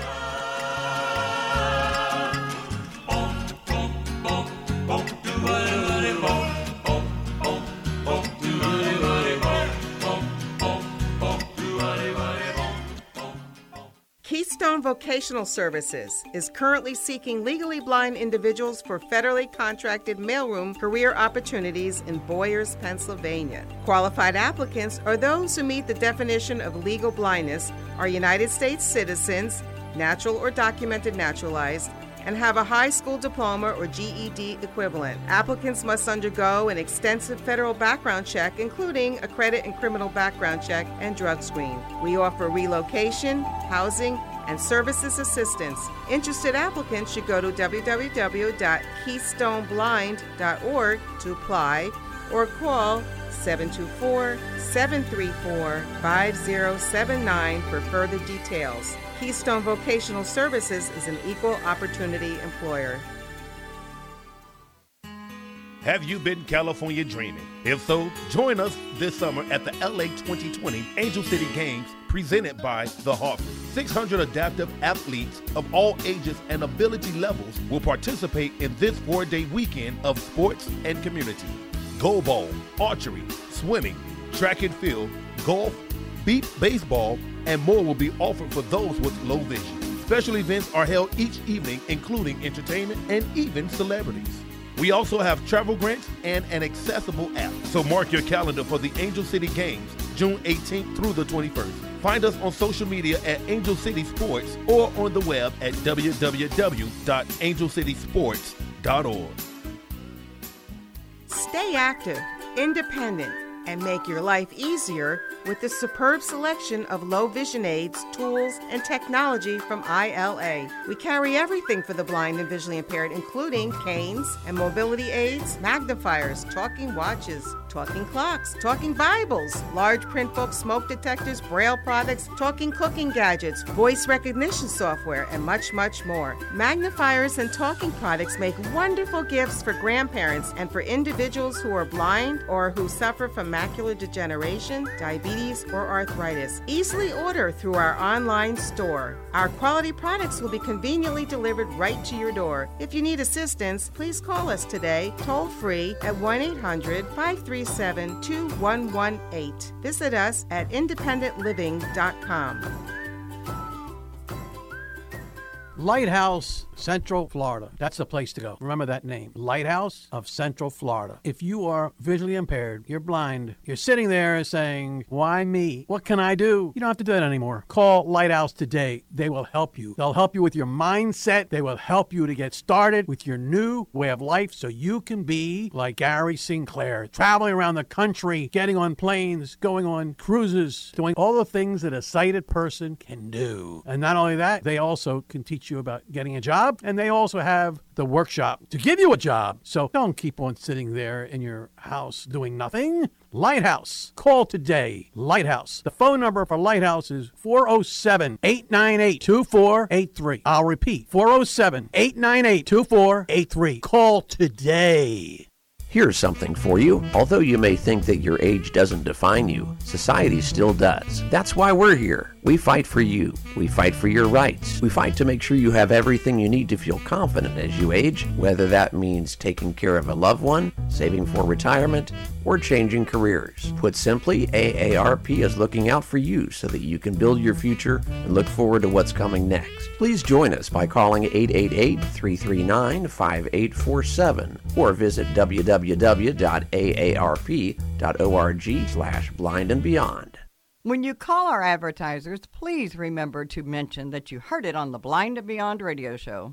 Keystone Vocational Services is currently seeking legally blind individuals for federally contracted mailroom career opportunities in Boyers, Pennsylvania. Qualified applicants are those who meet the definition of legal blindness, are United States citizens, natural or documented naturalized, and have a high school diploma or G E D equivalent. Applicants must undergo an extensive federal background check, including a credit and criminal background check and drug screen. We offer relocation, housing, and services assistance. Interested applicants should go to w w w dot keystone blind dot org to apply or call seven two four, seven three four, five zero seven nine for further details. Keystone Vocational Services is an equal opportunity employer. Have you been California dreaming? If so, join us this summer at the L A twenty twenty Angel City Games presented by The Harvard. six hundred adaptive athletes of all ages and ability levels will participate in this four-day weekend of sports and community. goalball, archery, swimming, track and field, golf, beep baseball, and more will be offered for those with low vision. Special events are held each evening, including entertainment and even celebrities. We also have travel grants and an accessible app. So mark your calendar for the Angel City Games, June eighteenth through the twenty-first. Find us on social media at Angel City Sports or on the web at w w w dot angel city sports dot org. Stay active, independent, and make your life easier with the superb selection of low vision aids, tools, and technology from I L A. We carry everything for the blind and visually impaired, including canes and mobility aids, magnifiers, talking watches, talking clocks, talking Bibles, large print books, smoke detectors, braille products, talking cooking gadgets, voice recognition software, and much, much more. Magnifiers and talking products make wonderful gifts for grandparents and for individuals who are blind or who suffer from macular degeneration, diabetes, or arthritis. Easily order through our online store. Our quality products will be conveniently delivered right to your door. If you need assistance, please call us today, toll free at one eight hundred, five three seven, two one one eight. Visit us at independent living dot com. Lighthouse, Central Florida. That's the place to go. Remember that name. Lighthouse of Central Florida. If you are visually impaired, you're blind, you're sitting there saying, why me? What can I do? You don't have to do that anymore. Call Lighthouse today. They will help you. They'll help you with your mindset. They will help you to get started with your new way of life so you can be like Gary Sinclair, traveling around the country, getting on planes, going on cruises, doing all the things that a sighted person can do. And not only that, they also can teach you about getting a job, and they also have the workshop to give you a job. So don't keep on sitting there in your house doing nothing. Lighthouse. Call today. Lighthouse. The phone number for Lighthouse is four oh seven, eight nine eight, two four eight three. I'll repeat, four oh seven, eight nine eight, two four eight three. Call today. Here's something for you. Although you may think that your age doesn't define you, society still does. That's why we're here. We fight for you. We fight for your rights. We fight to make sure you have everything you need to feel confident as you age, whether that means taking care of a loved one, saving for retirement, or changing careers. Put simply, A A R P is looking out for you so that you can build your future and look forward to what's coming next. Please join us by calling eight eight eight, three three nine, five eight four seven or visit w w w dot a a r p dot org slash blind and beyond. When you call our advertisers, please remember to mention that you heard it on the Blind and Beyond radio show.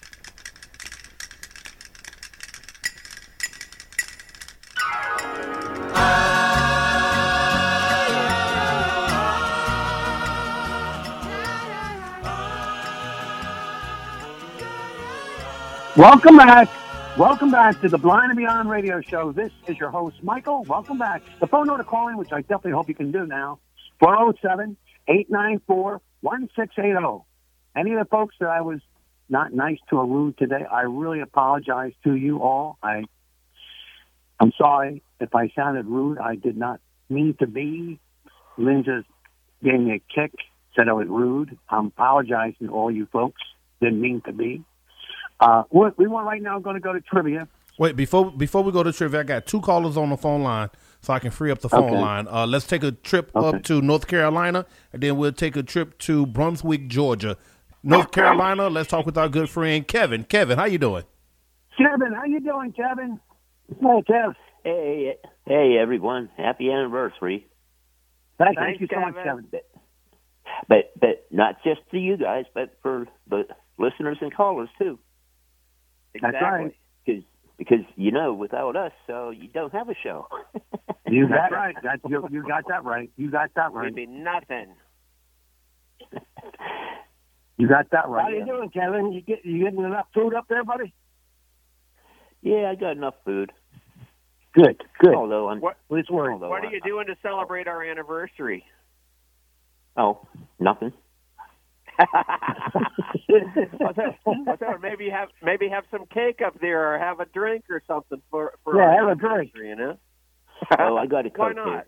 Welcome back. Welcome back to the Blind and Beyond radio show. This is your host, Michael. Welcome back. The phone number to call in, which I definitely hope you can do now, four oh seven, eight nine four, one six eight oh. Any of the folks that I was not nice to or rude today, I really apologize to you all. I, I'm sorry if I sounded rude. I did not mean to be. Lynn just gave me a kick, said I was rude. I'm apologizing to all you folks. Didn't mean to be. Uh, we, we want right now going to go to trivia. Wait, before before we go to trivia, I got two callers on the phone line, so I can free up the phone Okay. line. Uh, let's take a trip Okay. up to North Carolina, and then we'll take a trip to Brunswick, Georgia. North Carolina, let's talk with our good friend Kevin. Kevin, how you doing? Kevin, how you doing, Kevin? Hey, Kev. Hey, hey, everyone. Happy anniversary. Thank, thank you so much, Kevin. But, but but not just to you guys, but for the listeners and callers, too. That's right. Because, because, you know, without us, so you don't have a show. You got right. That, you, you got that right. You got that right. It'd be nothing. You got that right. How you doing, Kevin? You get you getting enough food up there, buddy? Yeah, I got enough food. Good, good. Although I'm, what, let's worry. although What I- are you doing to celebrate our anniversary? Oh, nothing. What's that? What's that? Maybe have maybe have some cake up there, or have a drink or something for for Yeah, our have a drink. anniversary, You know. Oh, I got a Why Coke not?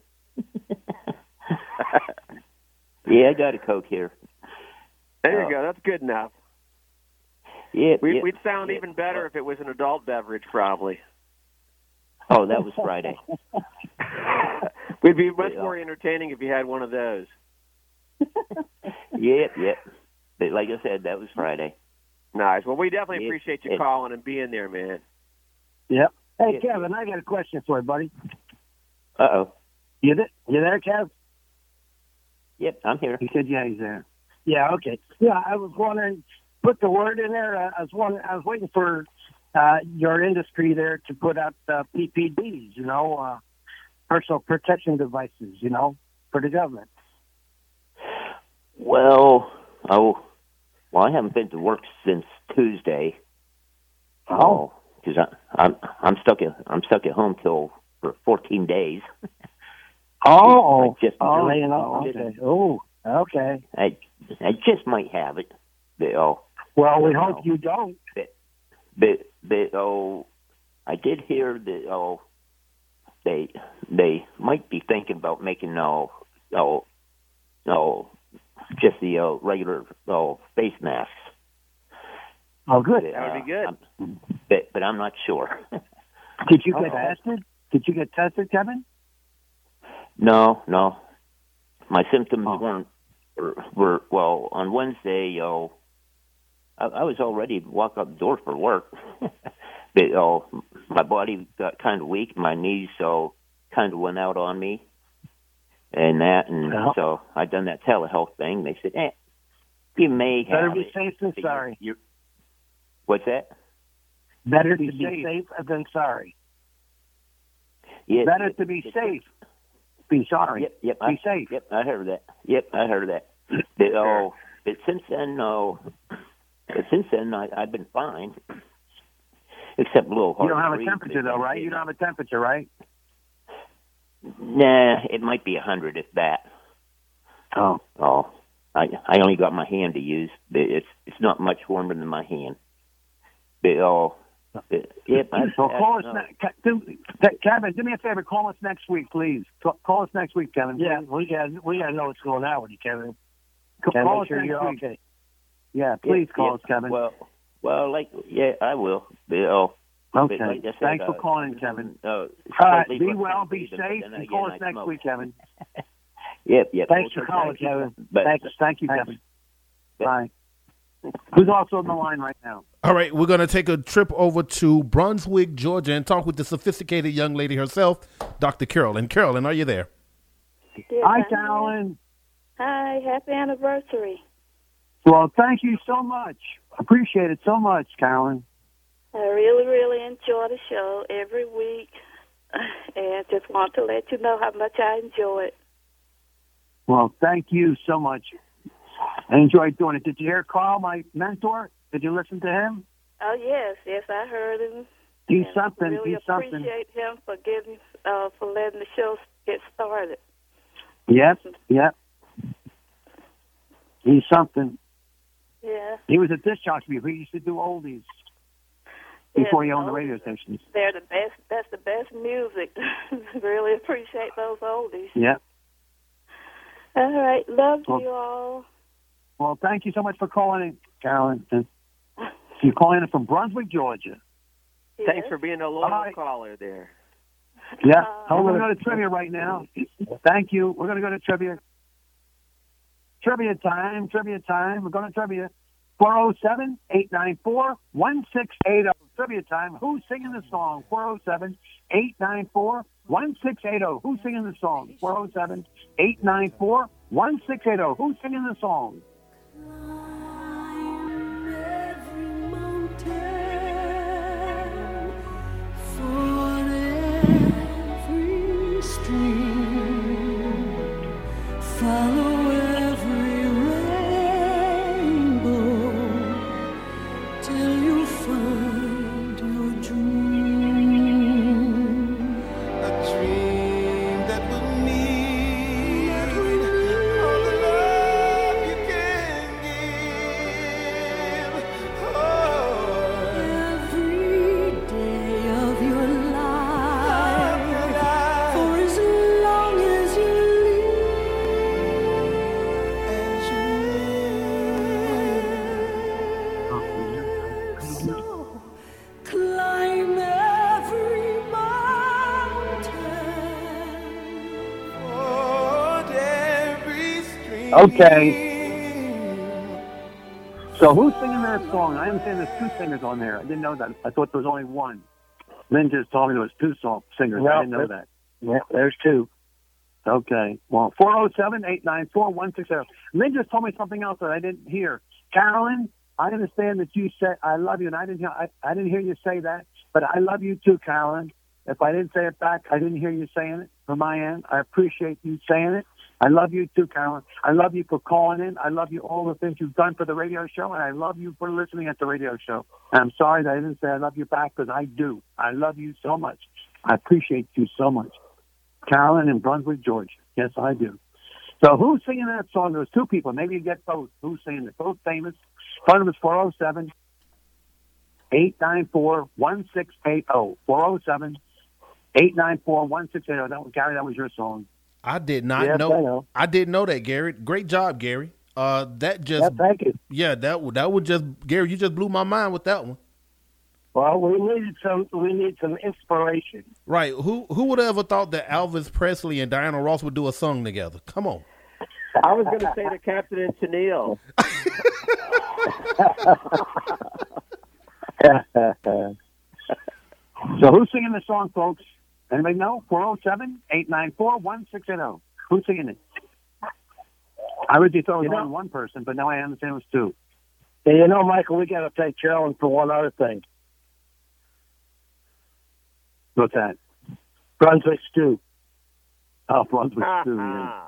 here. Yeah, I got a Coke here. There you Oh. go. That's good enough. Yeah, We, yeah, we'd sound yeah. even better if it was an adult beverage, probably. Oh, that was Friday. We'd be much more entertaining if you had one of those. Yep, yep. But like I said, that was Friday. Nice. Well, we definitely Yep, appreciate you yep. calling and being there, man. Yep. Hey, Yeah. Kevin, I got a question for you, buddy. Uh-oh. You, th- you there, Kev? Yep, I'm here. He said, yeah, he's there. Yeah, okay. Yeah, I was wondering, put the word in there. Uh, I was wondering, I was waiting for uh, your industry there to put out uh, P P Ds, you know, uh, personal protection devices, you know, for the government. Well, oh, well, I haven't been to work since Tuesday. Oh, because I, I'm I'm stuck at I'm stuck at home till for fourteen days. Oh, I just, oh, I you know, just- okay. Oh, okay. I I just might have it. But, oh, Well, we I don't hope know. you don't. But, but, but oh, I did hear that oh, they they might be thinking about making no oh no just the uh, regular oh face masks. Oh, good. But, That would uh, be good. I'm- But but I'm not sure. Did you get Uh-oh. tested? Did you get tested, Kevin? No, no. My symptoms Oh. weren't were, were well on Wednesday. Oh, I, I was all ready to walk out the door for work. But oh, my body got kind of weak. My knees so kind of went out on me, and that, and Yeah. so I done that telehealth thing. They said, "Eh, you may Better have be it, safe than but sorry. You're, what's that? Better to Be be safe. safe than sorry. Yeah, Better it- to be it- safe. Be sorry. Yep, yep. Be I, safe. Yep, I heard that. Yep, I heard that. But, oh, but since then, no. But since then, I, I've been fine, except a little hard. You don't to have a breathe, temperature, but, though, right? You don't have a temperature, right? Nah, it might be a hundred if that. Oh. Oh, I I only got my hand to use. But it's it's not much warmer than my hand. But oh, but, yep. I, So I, call us, no. ne- Ke- do, Ke- Kevin. Do me a favor. Call us next week, please. Ca- Call us next week, Kevin. Yeah, please. we got we got to know what's going on with you, Kevin. Ca- Gotta Call make us sure next you're week. okay. Yeah, please Yep, call yep. us, Kevin. Well, well, like yeah, I will. But, oh, okay. but like I said, Thanks for uh, calling, Kevin. Uh, All right. slightly Be less well. than Be breathing, safe. but then And call again, us I next smoke. week, Kevin. Yep, yep. Thanks Okay, for calling, thank you. Kevin. But- Thanks. Thank you, Thanks. Kevin. Bye. Who's also on the line right now? All right, we're going to take a trip over to Brunswick, Georgia, and talk with the sophisticated young lady herself, Doctor Carolyn. Carolyn, are you there? Yes, Hi, I'm Carolyn. here. Hi, happy anniversary. Well, thank you so much. Appreciate it so much, Carolyn. I really, really enjoy the show every week, and just want to let you know how much I enjoy it. Well, thank you so much. I enjoyed doing it. Did you hear Carl, my mentor? Did you listen to him? Oh yes, yes, I heard him. He's and something. Really He's something. appreciate him for getting, uh, for letting the show get started. Yep, yep. He's something. Yeah. He was a disc jockey. He used to do oldies before Yes, he owned the oldies. radio stations. They're the best. That's the best music. Really appreciate those oldies. Yep. All right, love Well- you all. Well, thank you so much for calling in, Carolyn. And you're calling in from Brunswick, Georgia. Thanks for being a loyal All right. caller there. Yeah. Uh, We're going to go to trivia right now. Thank you. We're going to go to trivia. Trivia time. Trivia time. We're going to trivia. four oh seven, eight nine four, one six eight oh. Trivia time. Who's singing the song? four oh seven, eight nine four, one six eight oh. Who's singing the song? four oh seven, eight nine four, one six eight oh. Who's singing the song? Follow every rainbow till you find your dream. A dream that will need all the love you can give. Okay. So who's singing that song? I understand there's two singers on there. I didn't know that. I thought there was only one. Lynn just told me there was two song singers. No, I didn't know that. Yeah, there's two. Okay. Well, four oh seven, eight nine four, one six zero. Lynn just told me something else that I didn't hear. Carolyn, I understand that you said I love you, and I didn't hear, I, I didn't hear you say that, but I love you too, Carolyn. If I didn't say it back, I didn't hear you saying it from my end. I appreciate you saying it. I love you too, Carolyn. I love you for calling in. I love you all the things you've done for the radio show, and I love you for listening at the radio show. And I'm sorry that I didn't say I love you back, because I do. I love you so much. I appreciate you so much. Carolyn in Brunswick, Georgia. Yes, I do. So who's singing that song? There's two people. Maybe you get both. Who's singing it? Both famous. Phone number is four oh seven, eight nine four, one six eight oh. four oh seven, eight nine four, one six eight oh. That was, Gary, that was your song. I did not Yes, know, I know. I didn't know that, Gary. Great job, Gary. Uh, that just Yeah, thank you. Yeah, that would that would just Gary. You just blew my mind with that one. Well, we needed some. We need some inspiration. Right? Who who would have ever thought that Elvis Presley and Diana Ross would do a song together? Come on. I was going to say to Captain and Tennille. So who's singing the song, folks? Anybody know? four oh seven, eight nine four, one six eight oh. Who's singing it? I originally thought it was You know- only one person, but now I understand it was two. And you know, Michael, we got to thank Carolyn for one other thing. What's that? Brunswick stew. Oh, Brunswick stew. Yeah.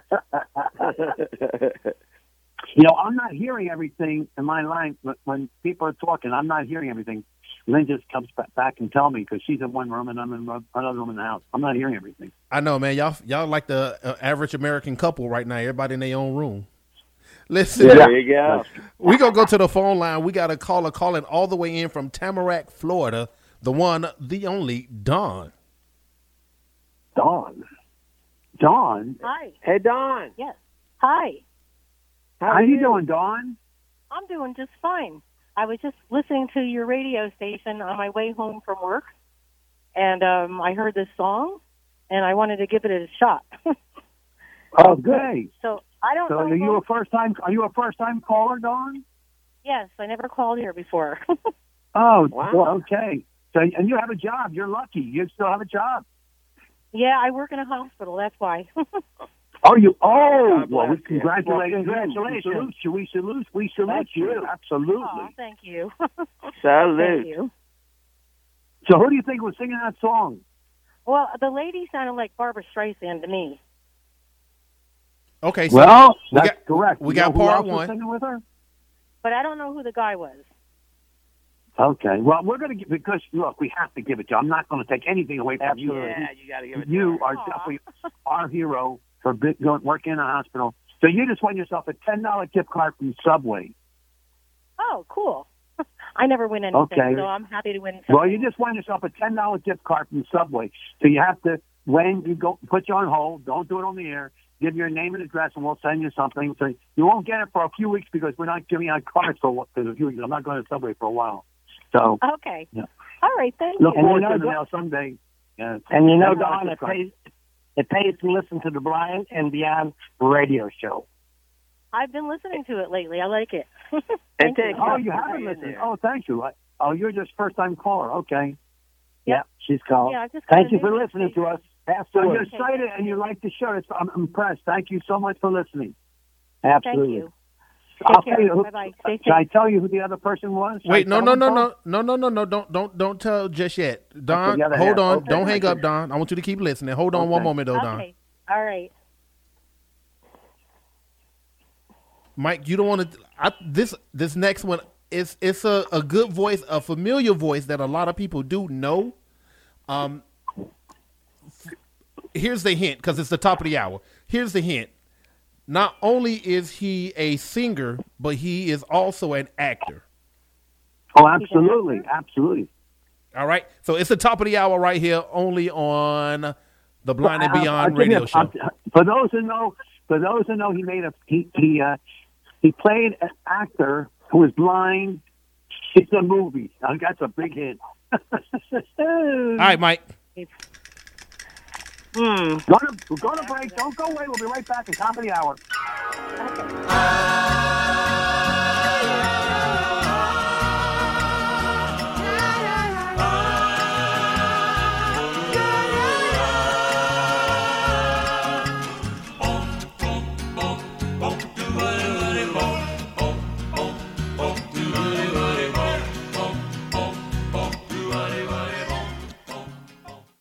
You know, I'm not hearing everything in my line when- when people are talking. I'm not hearing everything. Lynn just comes ba- back and tell me, because she's in one room and I'm in ro- another room in the house. I'm not hearing everything. I know, man. Y'all y'all like the uh, average American couple right now. Everybody in their own room. Listen, There you go. we gonna go to the phone line. We got a caller calling all the way in from Tamarack, Florida. The one, the only, Don. Dawn. Dawn? Hi. Hey, Don. Yes. Hi. How, you doing, Dawn? I'm doing just fine. I was just listening to your radio station on my way home from work, and um, I heard this song, and I wanted to give it a shot. Okay. So I don't So know. are you who- a first time? Are you a first time caller, Dawn? Yes, I never called here before. Oh, Wow. well, okay. So and you have a job. You're lucky. You still have a job. Yeah, I work in a hospital. That's why. Oh, you? Oh, God well, bless we you. congratulations. Well, We congratulations. salute you. We salute. We salute Thank you. you. Absolutely. Aw, thank you. Salute. Thank you. So, who do you think was singing that song? Well, the lady sounded like Barbara Streisand to me. Okay, so Well, we that's got, correct. We You got know who part else was one. singing with her? But I don't know who the guy was. Okay. Well, we're going to give, because look, we have to give it to you. I'm not going to take anything away from you. Yeah, you got to give it to You her. are definitely our hero for big, going, working in a hospital. So you just won yourself a ten dollar gift card from Subway. Oh, cool. I never win anything, Okay. so I'm happy to win something. Well, you just won yourself a ten dollar gift card from Subway. So you have to, when you go, put you on hold, don't do it on the air, give your name and address, and we'll send you something. So you won't get it for a few weeks because we're not giving out cards for, for a few weeks. I'm not going to Subway for a while. So Okay. Yeah. All right, thank look you. forward you to know, the mail someday. Yeah. And you know, ten dollar Don, gift it card. pays, it pays to listen to the Brian and Beyond radio show. I've been listening to it lately. I like it. And Thank you. thank Oh, you you for haven't being listened. there. Oh, thank you. I, oh, you're just first time caller. Okay. Yeah, she's called. Yeah, I've just got Thank a you for new listening to us. Pass So the you're word. excited and you like the show. It's, I'm impressed. Thank you so much for listening. Absolutely. Thank you. I'll Take tell you care. who, Bye-bye. Stay Should I safe. tell you who the other person was? Should Wait, I no, tell no, them, no, folks? no, no, no, no, no. Don't, don't, don't tell just yet, Don. the other Hold half. on. Okay. Don't hang up, Don. I want you to keep listening. Hold on one Okay. moment, though, Don. Okay. All right. Mike, you don't want to. I, this this next one is it's a, a good voice, a familiar voice that a lot of people do know. Um, f- here's the hint because it's the top of the hour. Here's the hint. Not only is he a singer, but he is also an actor. Oh, absolutely, absolutely. All right, so it's the top of the hour right here, only on the Blind and Well, I'll- Beyond I'll give radio you- show. I'll- For those who know, for those who know, he made a he he uh, he played an actor who was blind. It's a movie. Now, that's a big hit. All right, Mike. Hmm. Go to, go to break. Don't go away. We'll be right back in top of the hour. I